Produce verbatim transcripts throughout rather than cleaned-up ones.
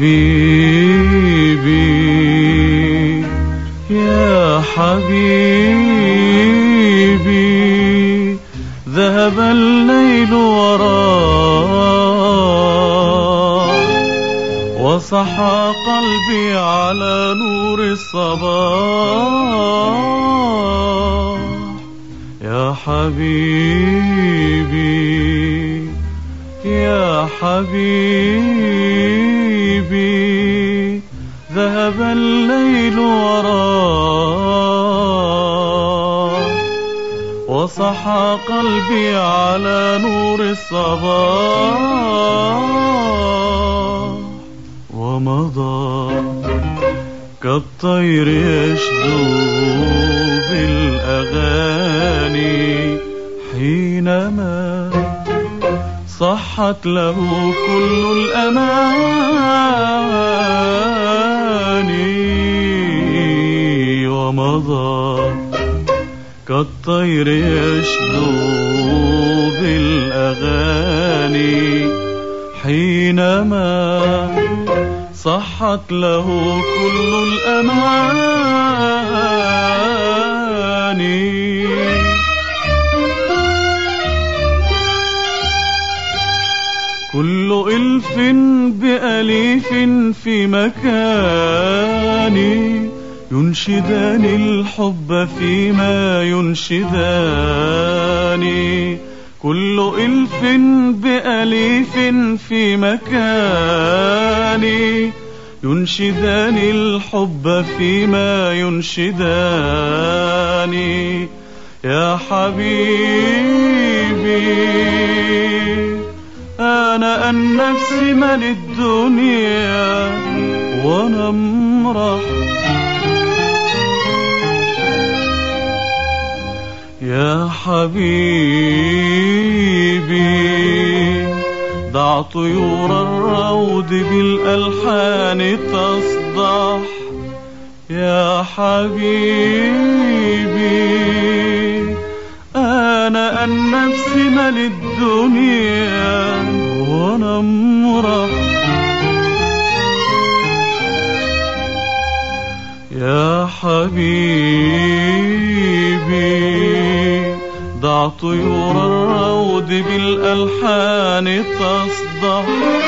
حبيبي يا حبيبي، ذهب الليل وراه وصحى قلبي على نور الصباح. يا حبيبي يا حبيبي، ذهب الليل وراه وصحى قلبي على نور الصباح. ومضى كالطير يشدو بالأغاني حينما صحت له كل الأماني. ومضى كالطير يشدو بالأغاني حينما صحت له كل الأماني. كل ألف بأليف في مكاني ينشدان الحب فيما ينشداني. كل ألف بأليف في مكاني ينشدان الحب فيما ينشداني. يا حبيبي أنا النفس من الدنيا ونمرح. يا حبيبي ضع طيور الروض بالألحان تصدح. يا حبيبي أنا النفس من الدنيا ونمرح. يا حبيبي ضع طيور الروض بالألحان تصدح.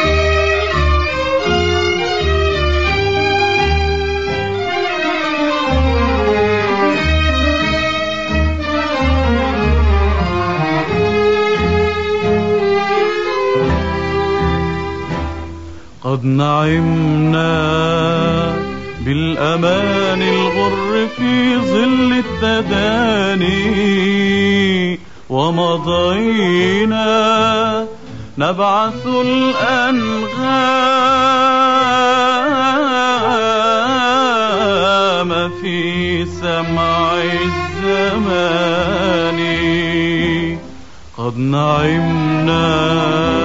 قد نعمنا بالأمان الغر في ظل التداني، ومضينا نبعث الأنغام في سمع الزمان. قد نعمنا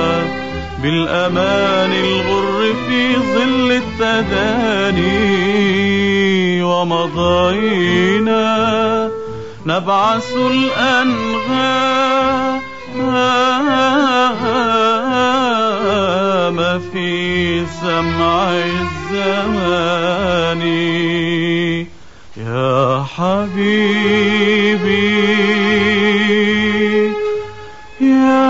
بالأمان الغر في ظل التداني، ومضينا نبعث الأنغام في سمع الزمان. يا حبيبي يا